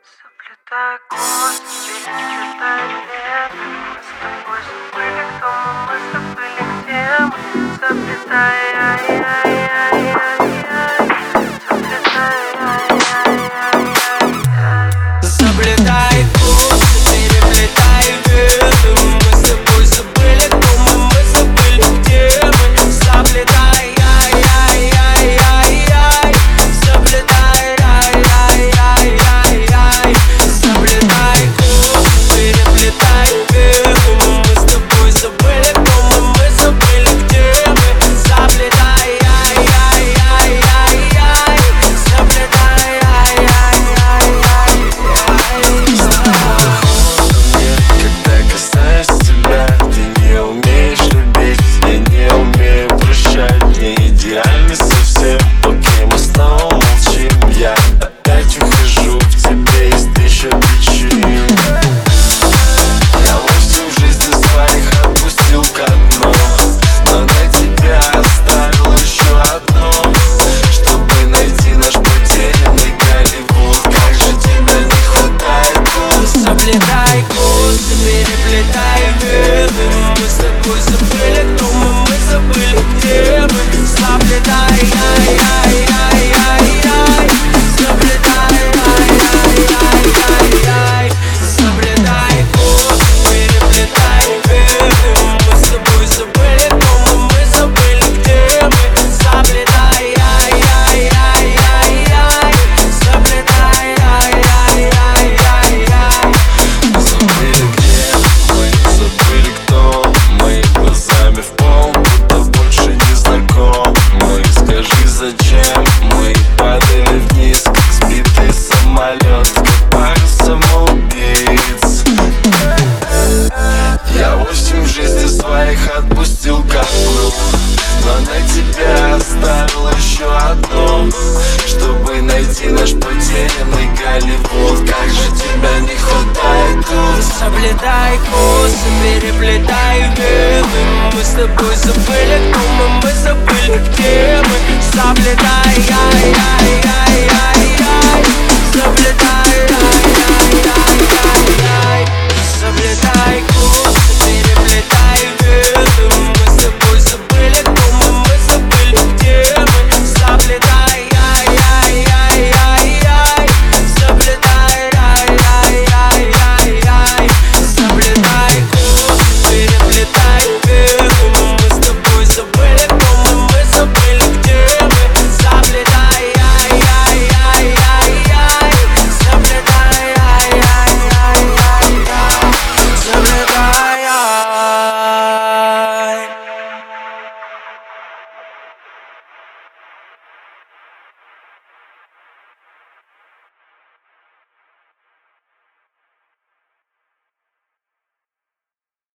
Заплетая косы, переплетая ветры. Мы с тобой забыли, кто мы с тобой где мы. Заплетая, заплетай косы, переплетай ветры. Мы с тобой забыли, кто мы забыли, где мы. Заплетай, заплетай, заплетай косы, переплетай ветры. Мы с тобой забыли, кто мы забыли, где мы. Заплетай, Когда касаюсь тебя, ты не умеешь любить, я не умею прощать. Не идеальный совсем, окей, мы снова молчим. Я опять ухожу, в тебе есть тысяча